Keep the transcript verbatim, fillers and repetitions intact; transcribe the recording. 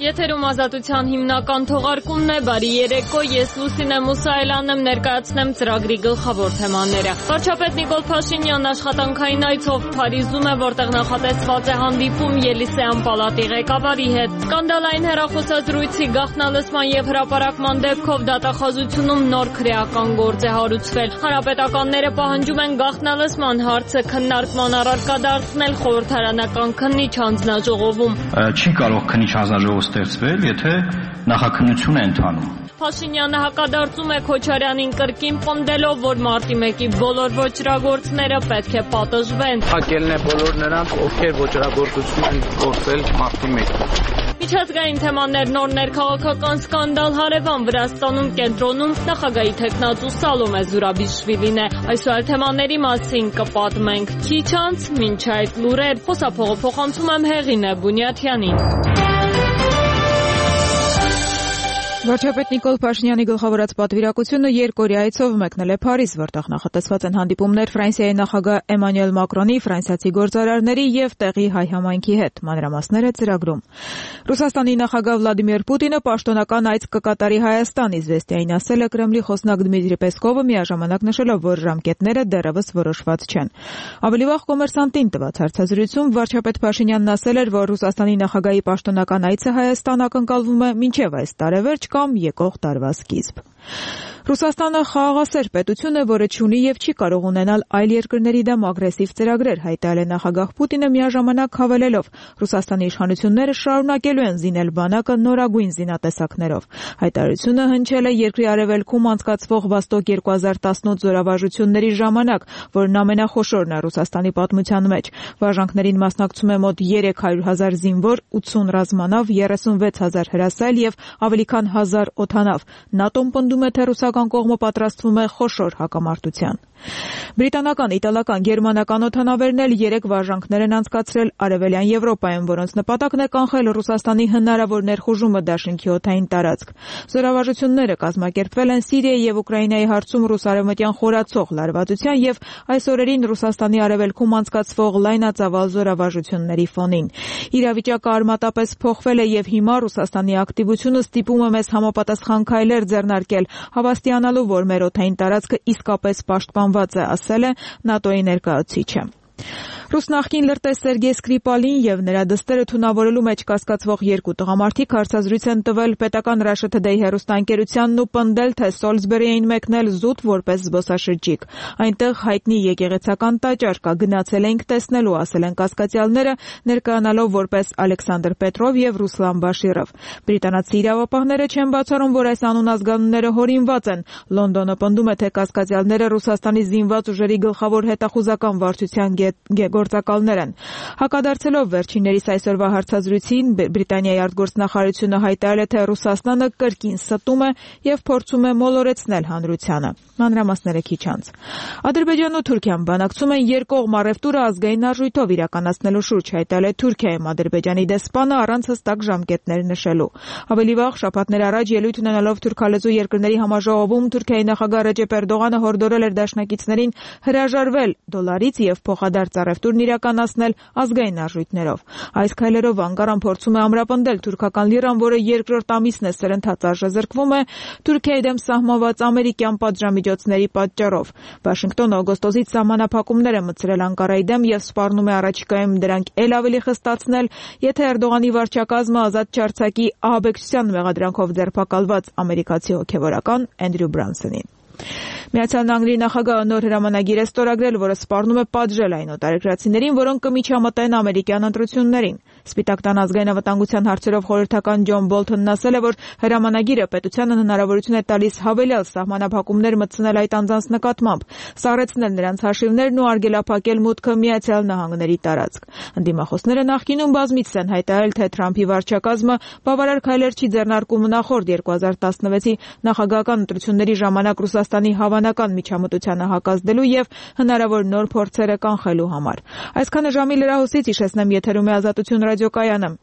Եթերում ազատության հիմնական թողարկումն է, բարի երեկո, ես Լուսինե Մուսայելյանն եմ, ներկայացնեմ ծրագրի գլխավոր թեմաները։ Վարչապետ Նիկոլ Փաշինյանն աշխատանքային այցով Փարիզում է, որտեղ նախատեսված է հանդիպում Ելիսեյան պալատի ղեկավարի հետ։ Սկանդալային հեռախոսազրույցի գաղտնալսման և հրապարակման դեպքով դատախազությունում նոր քրեական գործ է հարուցվել։ Հանրապետականները պահանջում են գաղտնալսման հարցը քննարկման առարկա դարձնել խորհրդարանական քննիչ հանձնաժողովում։ Չի կարող քննիչ հանձնաժողով ստեղծվել, եթե նախաքննություն է ընթանում։ Փաշինյանը հակադարձում է Քոչարյանին կրկին պնդելով, որ մարտի մեկի բոլոր ոճրագործները պետք է պատժվեն։ Հակելն է բոլոր նրանց, ովքեր ոճրագործություն են գործել մարտի մեկին։ Միջազգային թեմաներ, նոր ներքաղաքական սկանդալ հարևան Վրաստանում կենտրոնում նախագահի թեկնածու Սալոմե Զուրաբիշվիլին է։ Այսօր թեմաների մասին կպատմենք քիչ անց, մինչ այդ լուրեր, խոսափողը փոխանցում եմ Հեղինե Բունյաթյանին։ Վարչապետ Նիկոլ Փաշինյանի գլխավորած պատվիրակությունը երկօրյա այցով մեկնել է Փարիզ, որտեղ նախատեսված են հանդիպումներ Ֆրանսիայի նախագահ Էմանուել Մակրոնի, ֆրանսիացի գործարարների և տեղի հայ համայնքի հետ։ Մանրամասները ծրագրում։ Ռուսաստանի նախագահ Վլադիմիր Պուտինը պաշտոնական այց կկատարի Հայաստան, Իզվեստիային ասել է Կրեմլի խոսնակ Դմիտրի Պեսկովը, միաժամանակ նշելով, որ ժամկետները դեռևս որոշված չեն։ Ավելի վաղ Կոմերսանտին տված հարցազրույցում վարչապետ Փաշինյանն ասել էր, որ Ռուսաստանի նախագահի պաշտոնական այցը Հայաստան ակնկալվում է մինչև այս տարեվերջ կամ եկող տարվա սկիզբ։ Ռուսաստանը խաղաղասեր պետություն է, որը չունի և չի կարող ունենալ այլ երկրների դեմ ագրեսիվ ծրագրեր, հայտարարել է նախագահ Պուտինը միաժամանակ հավելելով. Ռուսաստանի իշխանությունները շարունակելու են զինել բանակը նորագույն զինատեսակներով։ Հայտարարությունը հնչել է երկրի արևելքում անցկացվող Վոստոկ երկու հազար տասնութ զորավարժությունների ժամանակ, որն ամենախոշորն է Ռուսաստանի պատմության մեջ։ Վարժանքներին մասնակցում է մոտ երեք հարյուր հազար զինվոր, ութսուն ռազմանավ, երեսունվեց հազար հրասայլ և ավելի քան հազար օդանավ։ ՆԱՏՕ-ն պնդում է, թե ռուսական կողմը պատրաստվում է խոշոր հակամարտության։ Բրիտանական, իտալական, գերմանական օդանավերն էլ երեք վարժանքներ են անցկացրել Արևելյան Եվրոպայում, որոնց նպատակն է կանխել Ռուսաստանի հնարավոր ներխուժումը դաշինքի օդային տարածք։ Զորավարժությունները կազմակերպվել են Սիրիայի և Ուկրաինայի հարցում ռուս-արևմտյան խորացող լարվածության և այս օրերին Ռուսաստանի արևելքում անցկացվող լայնածավալ զորավարժությունների ֆոնին։ Իրավիճակը արմատապես փոխվել է և հիմա Ռուսաստանի ակտիվությունը ստիպում է մեզ համապատասխան քայլեր ձեռնարկել, հավաստիանալու, որ մեր օդային տարածքը իսկապես պաշտպանված է, ասել է ՆԱՏՕ-ի ներկայացուցիչը։ Ռուս նախկին լրտես Սերգեյ Սկրիպալին և նրա դստերը թունավորելու մեջ կասկածվող երկու տղամարդիկ հարցազրույց են տվել պետական Russia Today հեռուստաընկերությանն ու պնդել, թե Սոլսբերի էին մեկնել զուտ որպես զբոսաշրջիկ։ Այնտեղ հայտնի եկեղեցական տաճար կա, գնացել էինք տեսնելու, ասել են կասկածյալները, ներկայանալով որպես Ալեքսանդր Պետրով և Ռուսլան Բաշիրով։ Բրիտանացի իրավապահները չեն բացառում, որ այս անուն ազգանունները հորինված են։ Լոնդոնը պնդում է, թե կասկածյալները Ռուսաստանի զինված ուժերի գլխավոր հետախուզական վարչության գործակալներ են։ Հակադարձելով վերջիններիս այսօրվա հարցազրույցին, Բրիտանիայի արտգործնախարարությունը հայտարարել է, թե Ռուսաստանը կրկին ստում է և փորձում է մոլորեցնել հանրությանը։ Մանրամասները քիչ անց։ Ադրբեջանն ու Թուրքիան բանակցում են երկկողմ առևտուրը ազգային արժույթով իրականացնելու շուրջ, հայտարարել է Թուրքիայում Ադրբեջանի դեսպանը առանց հստակ ժամկետներ նշելու։ Ավելի վաղ շաբաթներ առաջ ելույթ ունենալով թուրքալեզու երկրների համաժողովում Թուրքիայի նախագահ Ռեջեփ Էրդողանը հորդորել էր դաշնակիցներին հրաժարվել դոլարից և փոխադարձ առևտուրն իրականացնել ազգային արժույթներով։ Այս քայլերով Անկարան փորձում է ամրապնդել թուրքական լիրան, որը երկրորդ ամիսն է սրընթաց արժեզրկվում է Թուրքիայի դեմ սահմանված ամերիկյան պատժամիջոցների պատճառով։ Վաշինգտոնը օգոստոսից սահմանափակումներ է մտցրել Անկարայի դեմ և սպառնում է առաջիկայում դրանք էլ ավելի խստացնել, եթե Էրդողանի վարչակազմը ազատ չարձակի ահաբեկչության մեղադրանքով ձերբակալված ամերիկացի հոգևորական Էնդրյու Բրանսոնին։ Միացյալ Նահանգների նախագահը նոր հրամանագիր է ստորագրել, որը սպառնում է պատժել այն օտարերկրացիներին, որոնք կմիջամտեն ամերիկյան ընտրություններին։ Սպիտակ տան ազգային անվտանգության հարցերով խորհրդական Ջոն Բոլթոնն ասել է, որ հրամանագիրը պետությանը հնարավորություն է տալիս հավելյալ սահմանափակումներ մտցնել այդ անձանց նկատմամբ, սառեցնել նրանց հաշիվներն ու արգելափակել մուտքը Միացյալ Նահանգների տարածք։ Ընդդիմախոսները նախկինում բազմիցս են հայտարարել, թե Թրամփի վարչակազմը բավարար քայլեր չի ձեռնարկում նախորդ երկու հազար տասնվեցի նախագահական ընտրությունների ժամանակ Ռուսաստանի հավանական միջամտությանը հակազդելու և հնարավոր նոր փորձերը կանխելու համար։ Այսքանը ժամի լրահոսից հիշեցնեմ եթերում է Ազատություն ռադիոկայանը։